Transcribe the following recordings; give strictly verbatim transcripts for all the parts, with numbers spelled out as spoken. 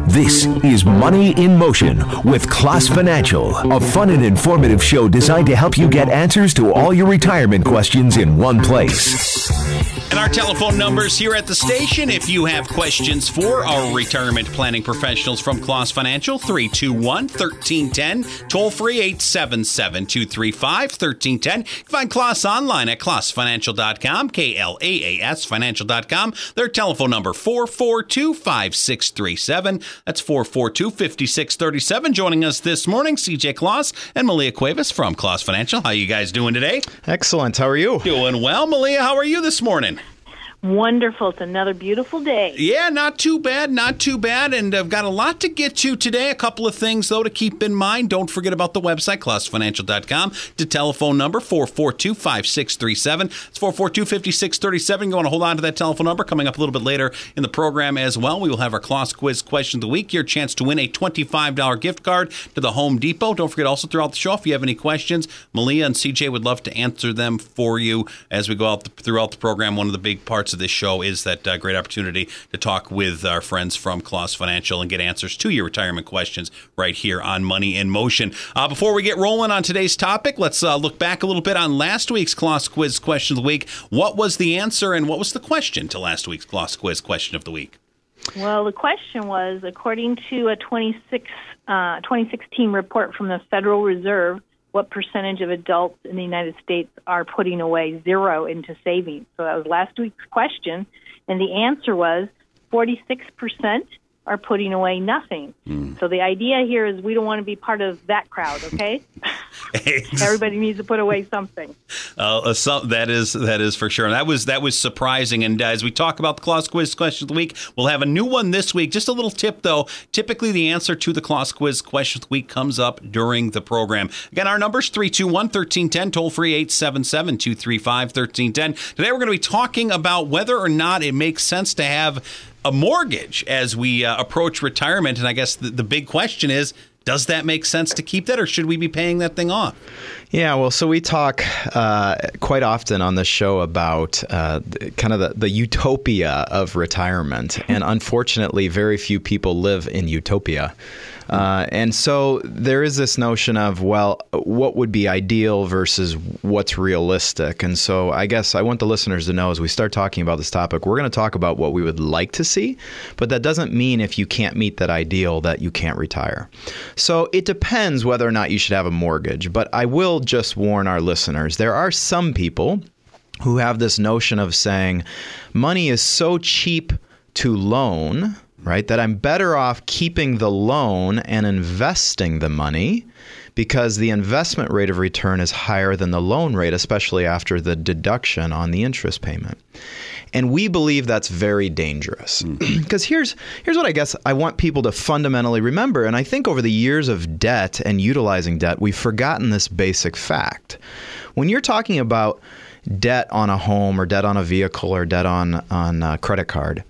This is Money in Motion with Class Financial, a fun and informative show designed to help you get answers to all your retirement questions in one place. And our telephone numbers here at the station, if you have questions for our retirement planning professionals from Class Financial, three two one, one three one zero, toll free eight seven seven, two three five, one three one zero. You can find Class online at class financial dot com, K L A A S financial dot com. Their telephone number, four four two, five six three seven. That's four four two, five six three seven. Joining us this morning, C J Claus and Malia Cuevas from Class Financial. How you guys doing today? Excellent. How are you? Doing well. Malia, how are you this morning? Wonderful. It's another beautiful day. Yeah, not too bad, not too bad. And I've got a lot to get to today. A couple of things, though, to keep in mind. Don't forget about the website, class financial dot com. The telephone number, four four two, five six three seven. It's four four two, five six three seven. You want to hold on to that telephone number. Coming up a little bit later in the program as well, we will have our Class Quiz Question of the Week. Your chance to win a twenty-five dollars gift card to the Home Depot. Don't forget also throughout the show, if you have any questions, Malia and C J would love to answer them for you as we go out the, throughout the program. One of the big parts of this show is that uh, great opportunity to talk with our friends from Class Financial and get answers to your retirement questions right here on Money in Motion. Uh, before we get rolling on today's topic, let's uh, look back a little bit on last week's Class Quiz Question of the Week. What was the answer and what was the question to last week's Class Quiz Question of the Week? Well, the question was, according to a twenty-six, uh, twenty sixteen report from the Federal Reserve, what percentage of adults in the United States are putting away zero into savings? So that was last week's question. And the answer was forty-six percent are putting away nothing. Mm. So the idea here is we don't want to be part of that crowd, okay? Everybody needs to put away something. Uh, so that is that is for sure. And that was that was surprising. And uh, as we talk about the Class Quiz Question of the Week, we'll have a new one this week. Just a little tip, though. Typically, the answer to the Class Quiz Question of the Week comes up during the program. Again, our number's three two one, one three one zero, toll free eight seven seven, two three five, one three one zero. Today, we're going to be talking about whether or not it makes sense to have a mortgage as we uh, approach retirement. And I guess the, the big question is, does that make sense to keep that, or should we be paying that thing off? Yeah, well, so we talk uh, quite often on this show about uh, kind of the, the utopia of retirement. And unfortunately, very few people live in utopia. Uh, and so there is this notion of, well, what would be ideal versus what's realistic? And so I guess I want the listeners to know as we start talking about this topic, we're going to talk about what we would like to see, but that doesn't mean if you can't meet that ideal that you can't retire. So it depends whether or not you should have a mortgage, but I will just warn our listeners, there are some people who have this notion of saying money is so cheap to loan, right, that I'm better off keeping the loan and investing the money because the investment rate of return is higher than the loan rate, especially after the deduction on the interest payment. And we believe that's very dangerous because mm. here's here's what I guess I want people to fundamentally remember. And I think over the years of debt and utilizing debt, we've forgotten this basic fact. When you're talking about debt on a home or debt on a vehicle or debt on, on a credit card,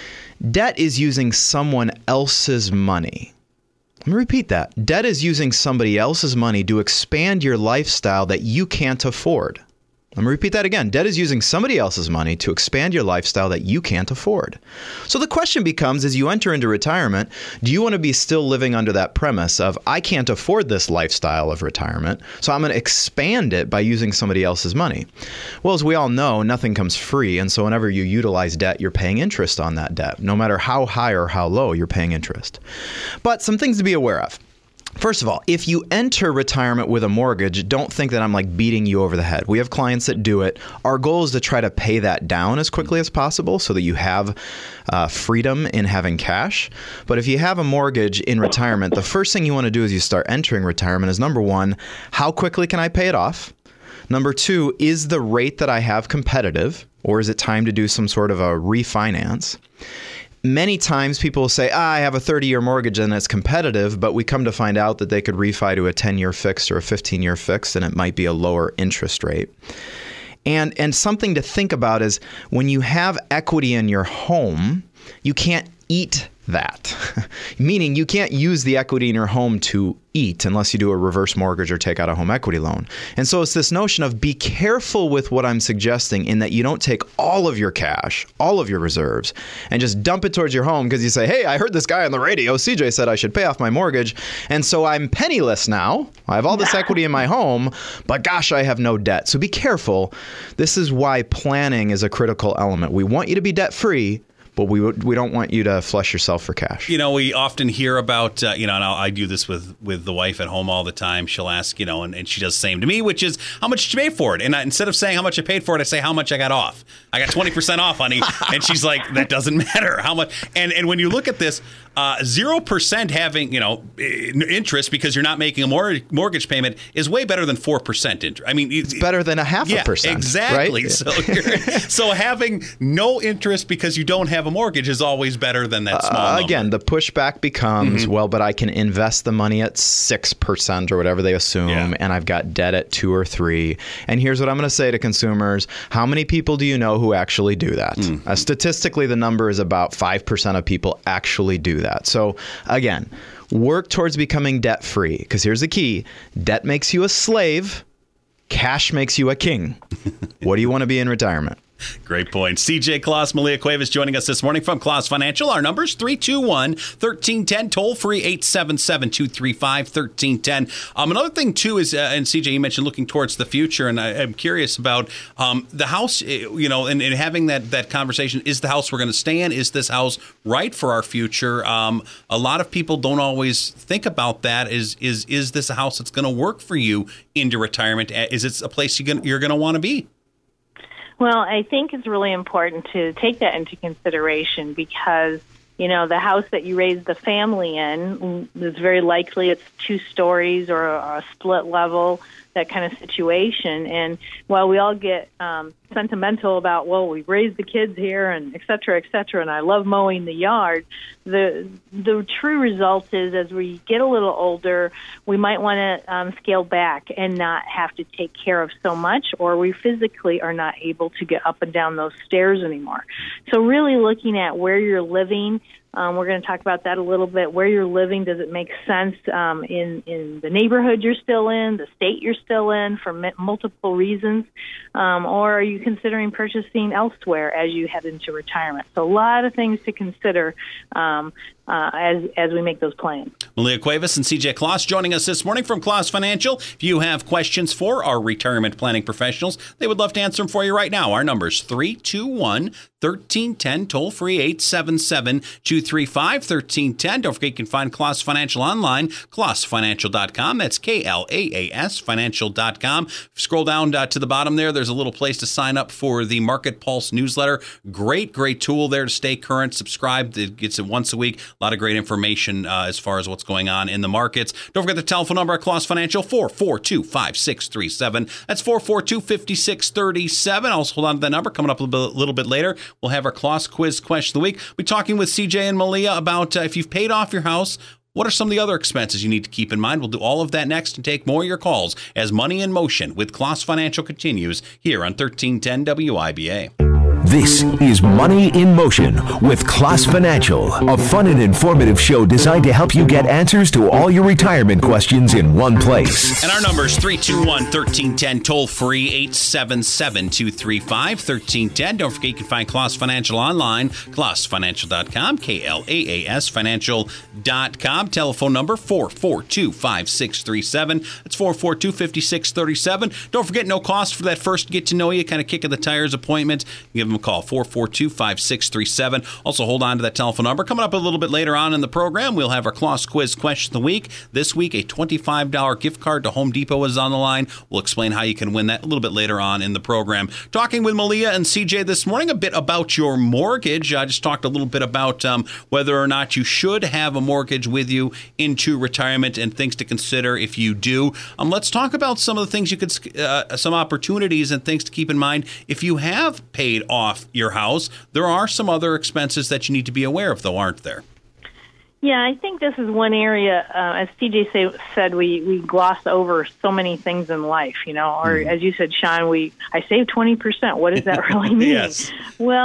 debt is using someone else's money. Let me repeat that. Debt is using somebody else's money to expand your lifestyle that you can't afford. Let me repeat that again. Debt is using somebody else's money to expand your lifestyle that you can't afford. So the question becomes, as you enter into retirement, do you want to be still living under that premise of, I can't afford this lifestyle of retirement, so I'm going to expand it by using somebody else's money? Well, as we all know, nothing comes free. And so whenever you utilize debt, you're paying interest on that debt. No matter how high or how low, you're paying interest. But some things to be aware of. First of all, if you enter retirement with a mortgage, don't think that I'm like beating you over the head. We have clients that do it. Our goal is to try to pay that down as quickly as possible so that you have uh, freedom in having cash. But if you have a mortgage in retirement, the first thing you want to do as you start entering retirement is, number one, how quickly can I pay it off? Number two, is the rate that I have competitive, or is it time to do some sort of a refinance? Many times people will say, ah, I have a thirty-year mortgage and it's competitive, but we come to find out that they could refi to a ten-year fixed or a fifteen-year fixed, and it might be a lower interest rate. And and something to think about is when you have equity in your home, you can't eat that. Meaning you can't use the equity in your home to eat unless you do a reverse mortgage or take out a home equity loan. And so it's this notion of be careful with what I'm suggesting in that you don't take all of your cash, all of your reserves, and just dump it towards your home because you say, hey, I heard this guy on the radio, C J said I should pay off my mortgage, and so I'm penniless now. I have all this equity in my home, but gosh, I have no debt. So be careful. This is why planning is a critical element. We want you to be debt-free, but we we don't want you to flush yourself for cash. You know, we often hear about, uh, you know, and I'll, I do this with, with the wife at home all the time. She'll ask, you know, and, and she does the same to me, which is, how much did you pay for it? And I, instead of saying how much I paid for it, I say how much I got off. I got twenty percent off, honey. And she's like, that doesn't matter. How much? And, and when you look at this, uh, zero percent having, you know, interest because you're not making a mor- mortgage payment is way better than four percent interest. I mean, it's better than a half yeah, a percent. Exactly. Right? So, you're, so having no interest because you don't have a mortgage is always better than that small uh, number. Again, the pushback becomes, mm-hmm. well, but I can invest the money at six percent or whatever they assume, yeah. and I've got debt at two or three. And here's what I'm going to say to consumers. How many people do you know who actually do that? Mm-hmm. Uh, statistically, the number is about five percent of people actually do that. So again, work towards becoming debt-free, because here's the key. Debt makes you a slave. Cash makes you a king. What do you want to be in retirement? Great point. C J Claus, Malia Cuevas joining us this morning from Claus Financial. Our number's three two one, one three one zero, toll free eight seven seven, two three five, one three one zero. Um, another thing, too, is, uh, and C J, you mentioned looking towards the future, and I, I'm curious about um, the house, you know, and, and having that, that conversation. Is the house we're going to stay in? Is this house right for our future? Um, a lot of people don't always think about that. Is is is this a house that's going to work for you into retirement? Is it a place you're going you're going to want to be? Well, I think it's really important to take that into consideration because, you know, the house that you raised the family in is very likely it's two stories or a, a split level, that kind of situation. And while we all get um, sentimental about, well, we raised the kids here and et cetera, et cetera, and I love mowing the yard, the the true result is as we get a little older, we might want to um, scale back and not have to take care of so much, or we physically are not able to get up and down those stairs anymore. So really looking at where you're living. Um, we're going to talk about that a little bit. Where you're living, does it make sense um, in, in the neighborhood you're still in, the state you're still in for m- multiple reasons? Um, or are you considering purchasing elsewhere as you head into retirement? So a lot of things to consider um, uh, as as we make those plans. Malia Cuevas and C J Claus joining us this morning from Claus Financial. If you have questions for our retirement planning professionals, they would love to answer them for you right now. Our number is three two one, one three one zero, toll free eight seven seven, two three five, one three one zero. Don't forget you can find Claus Financial online, claus financial dot com. That's K L A A S financial dot com. Scroll down uh, to the bottom there. There's a little place to sign up for the Market Pulse newsletter. Great, great tool there to stay current. Subscribe. It gets it once a week. A lot of great information uh, as far as what's going on in the markets. Don't forget the telephone number at Claus Financial, four four two, five six three seven. That's four four two, five six three seven. Also hold on to that number. Coming up a little bit, little bit later, we'll have our Claus Quiz question of the week. We're talking with C J and Malia about uh, if you've paid off your house, what are some of the other expenses you need to keep in mind? We'll do all of that next and take more of your calls as Money in Motion with Claus Financial continues here on thirteen ten W I B A. This is Money in Motion with Claus Financial, a fun and informative show designed to help you get answers to all your retirement questions in one place. And our number is three two one, one three one zero, toll free eight seven seven, two three five, one three one zero. Don't forget you can find Claus Financial online, claus financial dot com, K L A A S financial dot com. Telephone number four four two, five six three seven. That's four four two, five six three seven. Don't forget, no cost for that first get to know you, kind of kick of the tires appointment. Give them a call, four four two, five six three seven. Also, hold on to that telephone number. Coming up a little bit later on in the program, we'll have our Claus Quiz question of the week. This week, a twenty-five dollars gift card to Home Depot is on the line. We'll explain how you can win that a little bit later on in the program. Talking with Malia and C J this morning a bit about your mortgage. I just talked a little bit about um, whether or not you should have a mortgage with you into retirement and things to consider if you do. Um, let's talk about some of the things you could, uh, some opportunities and things to keep in mind if you have paid off your house. There are some other expenses that you need to be aware of, though, aren't there? Yeah, I think this is one area, uh, as C J say, said, we, we gloss over so many things in life, you know, or mm. as you said, Sean, we I saved twenty percent. What does that really mean? Yes. Well,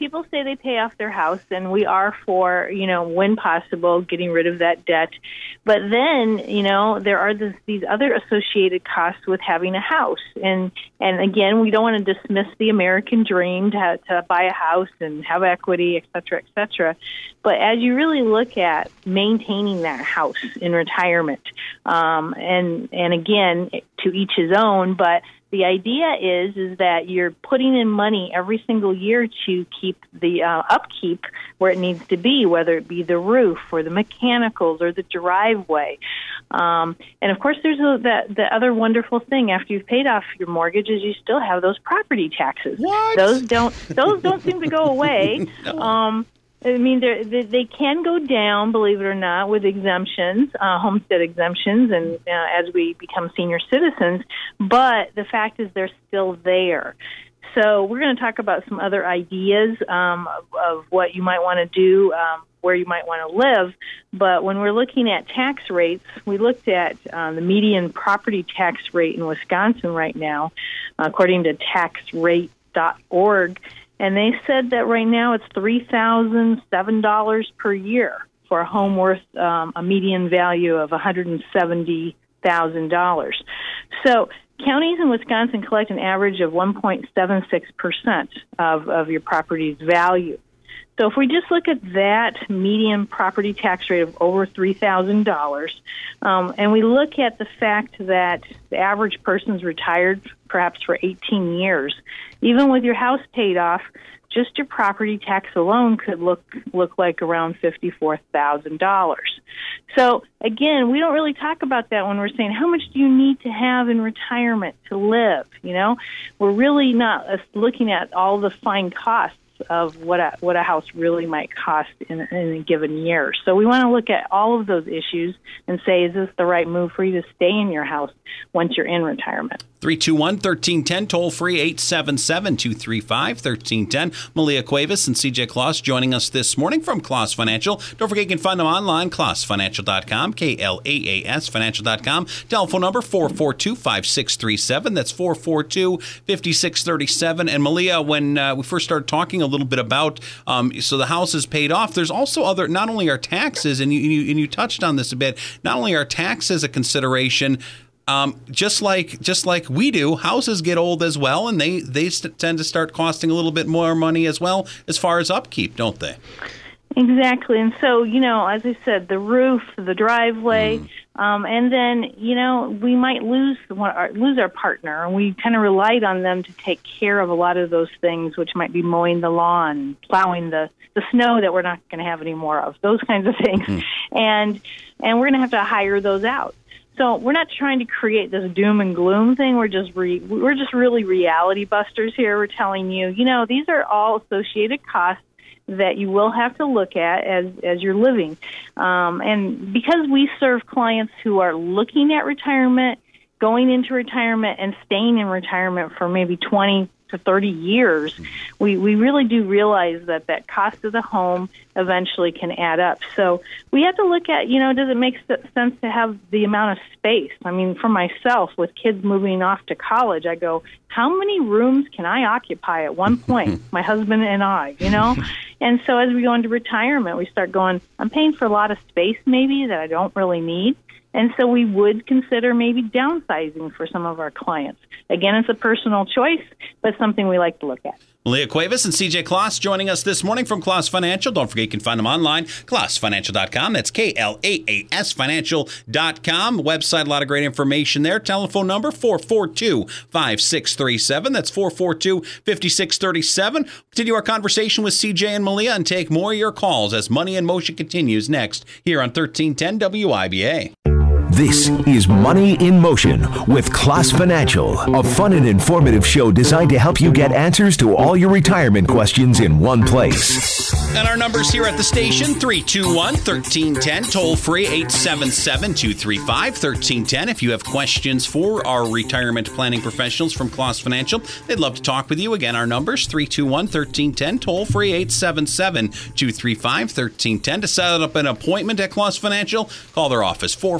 people say they pay off their house, and we are for, you know, when possible, getting rid of that debt. But then, you know, there are this, these other associated costs with having a house. And, and again, we don't want to dismiss the American dream to, to buy a house and have equity, et cetera, et cetera. But as you really look at maintaining that house in retirement, um, and, and again, to each his own, but the idea is is that you're putting in money every single year to keep the uh, upkeep where it needs to be, whether it be the roof or the mechanicals or the driveway. Um, and, of course, there's a, that, the other wonderful thing. After you've paid off your mortgage is you still have those property taxes. What? Those don't, those don't seem to go away. No. Um I mean, they they can go down, believe it or not, with exemptions, uh, homestead exemptions, and uh, as we become senior citizens. But the fact is they're still there. So we're going to talk about some other ideas um, of, of what you might want to do, um, where you might want to live. But when we're looking at tax rates, we looked at uh, the median property tax rate in Wisconsin right now, according to tax rate dot org. And they said that right now it's three thousand seven dollars per year for a home worth um, a median value of one hundred seventy thousand dollars. So counties in Wisconsin collect an average of one point seven six percent of, of your property's value. So if we just look at that median property tax rate of over three thousand dollars, um, and we look at the fact that the average person's retired perhaps for eighteen years, even with your house paid off, just your property tax alone could look look like around fifty-four thousand dollars. So, again, we don't really talk about that when we're saying, how much do you need to have in retirement to live? You know, we're really not looking at all the fine costs of what a, what a house really might cost in, in a given year. So we want to look at all of those issues and say, is this the right move for you to stay in your house once you're in retirement? three two one, one three one zero, toll free eight seven seven, two three five, one three one zero. Malia Cuevas and C J Kloss joining us this morning from Kloss Financial. Don't forget you can find them online, kloss financial dot com, K L A A S financial dot com. Telephone number four four two, five six three seven. That's four four two, five six three seven. And Malia, when uh, we first started talking a little bit about, um, so the house is paid off, there's also other, not only are taxes, and you, you, and you touched on this a bit, not only are taxes a consideration, Um, just like just like we do, houses get old as well, and they, they st- tend to start costing a little bit more money as well as far as upkeep, don't they? Exactly. And so, you know, as I said, the roof, the driveway, mm. um, and then, you know, we might lose our, lose our partner, and we kind of relied on them to take care of a lot of those things, which might be mowing the lawn, plowing the, the snow that we're not going to have any more of, those kinds of things. Mm. And and we're going to have to hire those out. So we're not trying to create this doom and gloom thing. We're just re, we're just really reality busters here. We're telling you, you know, these are all associated costs that you will have to look at as as you're living. Um, and because we serve clients who are looking at retirement, going into retirement, and staying in retirement for maybe twenty to thirty years, we, we really do realize that that cost of the home eventually can add up. So we have to look at, you know, does it make sense to have the amount of space? I mean, for myself, with kids moving off to college, I go, how many rooms can I occupy at one point, my husband and I, you know? And so as we go into retirement, we start going, I'm paying for a lot of space maybe that I don't really need. And so we would consider maybe downsizing for some of our clients. Again, it's a personal choice, but something we like to look at. Malia Cuevas and C J Kloss joining us this morning from Kloss Financial. Don't forget you can find them online, kloss financial dot com. That's K L A A S financial dot com. Website, a lot of great information there. Telephone number four four two, five six three seven. That's four four two, five six three seven. Continue our conversation with C J and Malia and take more of your calls as Money in Motion continues next here on thirteen ten W I B A. This is Money in Motion with Kloss Financial, a fun and informative show designed to help you get answers to all your retirement questions in one place. And our numbers here at the station, three two one, one three one zero, toll free eight seven seven, two three five, one three one zero. If you have questions for our retirement planning professionals from Kloss Financial, they'd love to talk with you. Again, our numbers, three two one, one three one zero, toll free eight seven seven, two three five, one three one zero. To set up an appointment at Kloss Financial, call their office, four four two,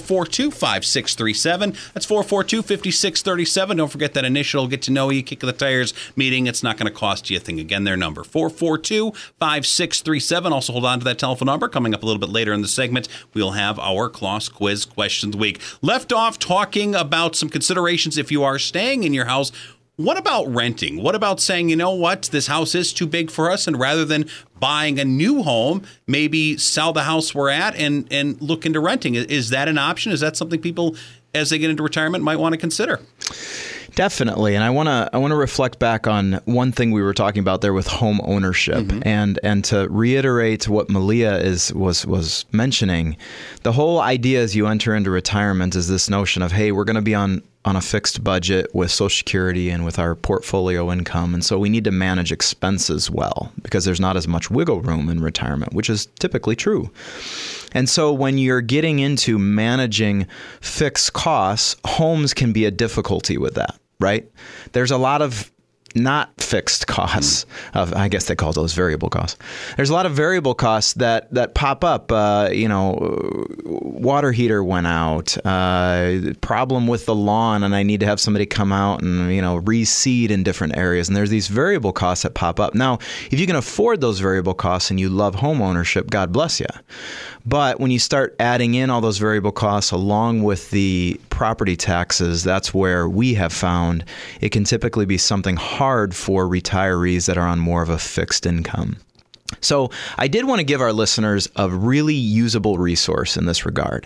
two, five six three seven. That's four four two, five six three seven. Don't forget that initial get to know you, kick of the tires meeting. It's not going to cost you a thing. Again, their number, four four two, five six three seven. Also, hold on to that telephone number. Coming up a little bit later in the segment, we'll have our Kloss Quiz Questions Week. Left off talking about some considerations if you are staying in your house. What about renting? What about saying, you know what, this house is too big for us, and rather than buying a new home, maybe sell the house we're at and, and look into renting? Is that an option? Is that something people, as they get into retirement, might want to consider? Definitely. And I want to I want to reflect back on one thing we were talking about there with home ownership. Mm-hmm. And and to reiterate what Malia is was was mentioning, the whole idea as you enter into retirement is this notion of, hey, we're going to be on on a fixed budget with Social Security and with our portfolio income. And so we need to manage expenses well because there's not as much wiggle room in retirement, which is typically true. And so when you're getting into managing fixed costs, homes can be a difficulty with that, right? There's a lot of not fixed costs. Of, I guess they call those variable costs. There's a lot of variable costs that that pop up. Uh, you know, water heater went out. Uh, problem with the lawn, and I need to have somebody come out and you know reseed in different areas. And there's these variable costs that pop up. Now, if you can afford those variable costs and you love home ownership, God bless you. But when you start adding in all those variable costs along with the property taxes, that's where we have found it can typically be something hard for retirees that are on more of a fixed income. So I did want to give our listeners a really usable resource in this regard.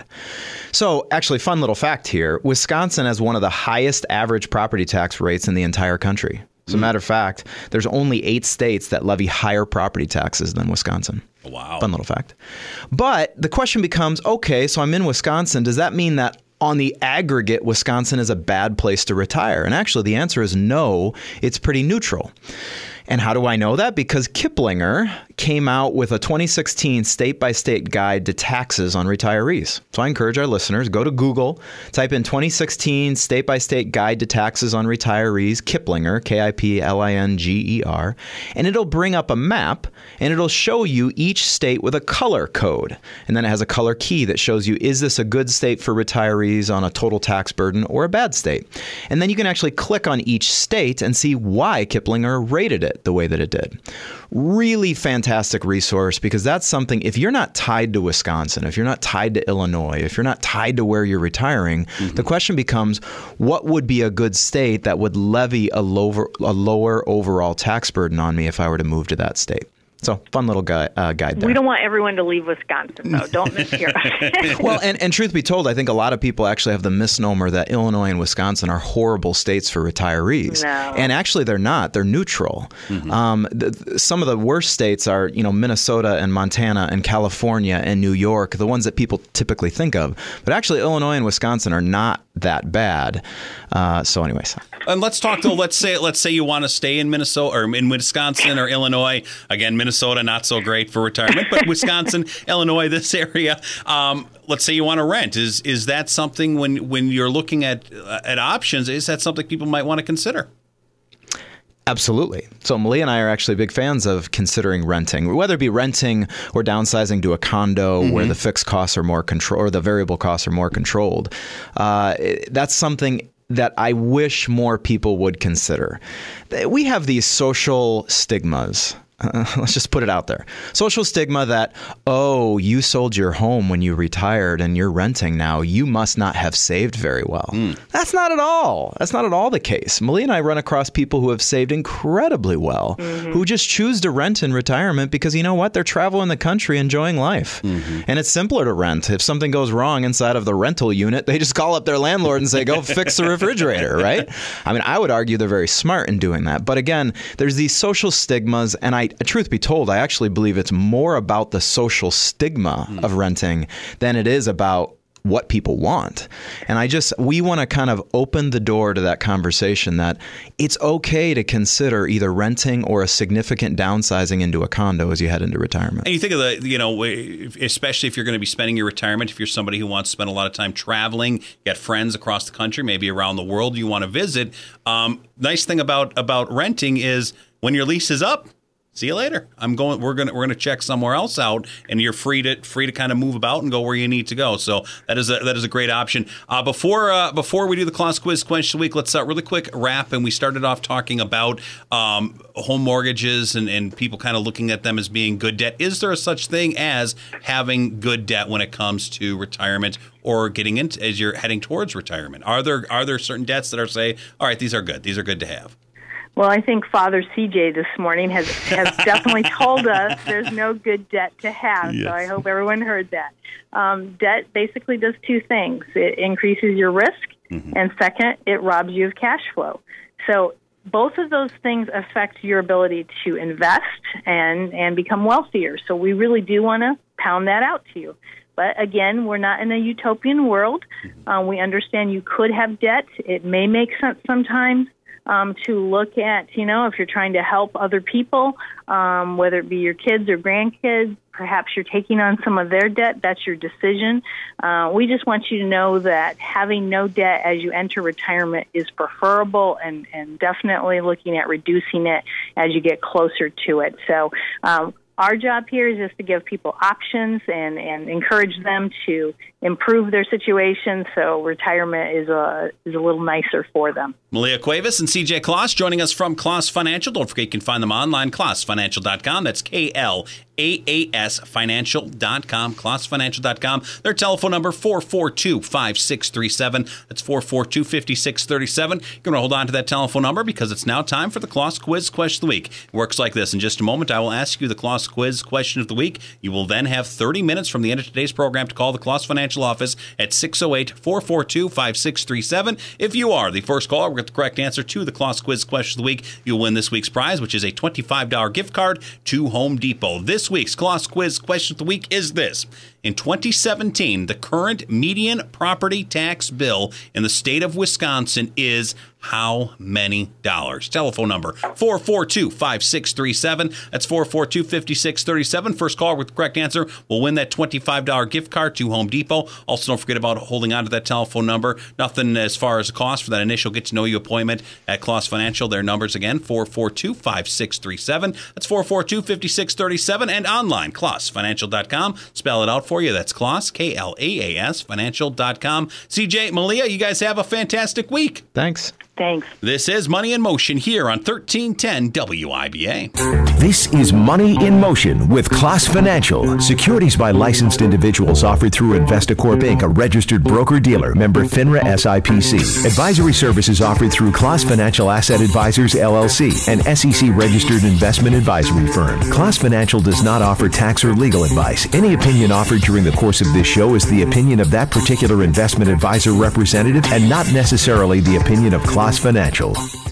So actually, fun little fact here, Wisconsin has one of the highest average property tax rates in the entire country. As a matter of fact, there's only eight states that levy higher property taxes than Wisconsin. Wow. Fun little fact. But the question becomes, okay, so I'm in Wisconsin. Does that mean that on the aggregate, Wisconsin is a bad place to retire? And actually, the answer is no. It's pretty neutral. And how do I know that? Because Kiplinger came out with a twenty sixteen state-by-state guide to taxes on retirees. So I encourage our listeners, go to Google, type in twenty sixteen state-by-state guide to taxes on retirees, Kiplinger, K I P L I N G E R, and it'll bring up a map, and it'll show you each state with a color code. And then it has a color key that shows you, is this a good state for retirees on a total tax burden or a bad state? And then you can actually click on each state and see why Kiplinger rated it the way that it did. Really fantastic resource, because that's something, if you're not tied to Wisconsin, if you're not tied to Illinois, if you're not tied to where you're retiring, mm-hmm. the question becomes, what would be a good state that would levy a lower, a lower overall tax burden on me if I were to move to that state? So fun little guide, uh, guide there. We don't want everyone to leave Wisconsin, though. Don't mishear us. Well, and, and truth be told, I think a lot of people actually have the misnomer that Illinois and Wisconsin are horrible states for retirees. No. And actually, they're not. They're neutral. Mm-hmm. Um, the, the, some of the worst states are, you know, Minnesota and Montana and California and New York, the ones that people typically think of. But actually, Illinois and Wisconsin are not that bad. Uh, so anyways. And let's talk though, let's say let's say you want to stay in Minnesota or in Wisconsin or Illinois. Again, Minnesota, not so great for retirement, but Wisconsin, Illinois, this area. Um, let's say you want to rent. Is is that something when when you're looking at uh, at options, is that something people might want to consider? Absolutely. So Malia and I are actually big fans of considering renting, whether it be renting or downsizing to a condo mm-hmm. where the fixed costs are more controlled or the variable costs are more controlled. Uh, that's something that I wish more people would consider. We have these social stigmas. Uh, let's just put it out there. Social stigma that, oh, you sold your home when you retired and you're renting now. You must not have saved very well. Mm. That's not at all. That's not at all the case. Malia and I run across people who have saved incredibly well, mm-hmm. who just choose to rent in retirement because, you know what? They're traveling the country enjoying life. Mm-hmm. And it's simpler to rent. If something goes wrong inside of the rental unit, they just call up their landlord and say, go fix the refrigerator, right? I mean, I would argue they're very smart in doing that. But again, there's these social stigmas, and I truth be told, I actually believe it's more about the social stigma mm. of renting than it is about what people want. And I just, we want to kind of open the door to that conversation that it's okay to consider either renting or a significant downsizing into a condo as you head into retirement. And you think of the, you know, especially if you're going to be spending your retirement, if you're somebody who wants to spend a lot of time traveling, you got friends across the country, maybe around the world you want to visit. Um, nice thing about, about renting is when your lease is up, see you later. I'm going. We're gonna we're gonna check somewhere else out, and you're free to free to kind of move about and go where you need to go. So that is a that is a great option. Uh, before uh, before we do the Class Quiz question of the week, let's uh, really quick wrap. And we started off talking about um, home mortgages and, and people kind of looking at them as being good debt. Is there a such thing as having good debt when it comes to retirement or getting into as you're heading towards retirement? Are there are there certain debts that are say, all right, these are good, these are good to have? Well, I think Father C J this morning has, has definitely told us there's no good debt to have, yes. So I hope everyone heard that. Um, debt basically does two things. It increases your risk, mm-hmm. and second, it robs you of cash flow. So both of those things affect your ability to invest and, and become wealthier. So we really do want to pound that out to you. But again, we're not in a utopian world. Um, we understand you could have debt. It may make sense sometimes. Um, to look at, you know, if you're trying to help other people, um, whether it be your kids or grandkids, perhaps you're taking on some of their debt, that's your decision. Uh, we just want you to know that having no debt as you enter retirement is preferable, and, and definitely looking at reducing it as you get closer to it. So um, our job here is just to give people options and, and encourage them to improve their situation so retirement is a, is a little nicer for them. Malia Cuevas and C J Kloss joining us from Kloss Financial. Don't forget you can find them online, kloss financial dot com. That's K L A A S financial dot com, kloss financial dot com. Their telephone number, four four two, five six three seven. That's four four two, five six three seven. You're going to hold on to that telephone number because it's now time for the Kloss Quiz Question of the Week. It works like this. In just a moment, I will ask you the Kloss Quiz Question of the Week. You will then have thirty minutes from the end of today's program to call the Kloss Financial office at six oh eight, four four two, five six three seven. If you are the first caller, we'll get the correct answer to the Kloss Quiz Question of the Week. You'll win this week's prize, which is a twenty-five dollars gift card to Home Depot. This week's Kloss Quiz Question of the Week is this. In twenty seventeen, the current median property tax bill in the state of Wisconsin is how many dollars? Telephone number, four four two, five six three seven. That's four four two, five six three seven. First caller with the correct answer will win that twenty-five dollars gift card to Home Depot. Also, don't forget about holding on to that telephone number. Nothing as far as the cost for that initial get-to-know-you appointment at Kloss Financial. Their numbers again, four four two, five six three seven. That's four four two, five six three seven. And online, kloss financial dot com. Spell it out for you. That's Kloss, K L A A S, financial dot com. C J, Malia, you guys have a fantastic week. Thanks. Thanks. This is Money in Motion here on thirteen ten W I B A. This is Money in Motion with Kloss Financial. Securities by licensed individuals offered through Investacorp Incorporated, a registered broker-dealer, member FINRA S I P C. Advisory services offered through Kloss Financial Asset Advisors, L L C, an S E C-registered investment advisory firm. Kloss Financial does not offer tax or legal advice. Any opinion offered during the course of this show is the opinion of that particular investment advisor representative and not necessarily the opinion of Kloss Financial.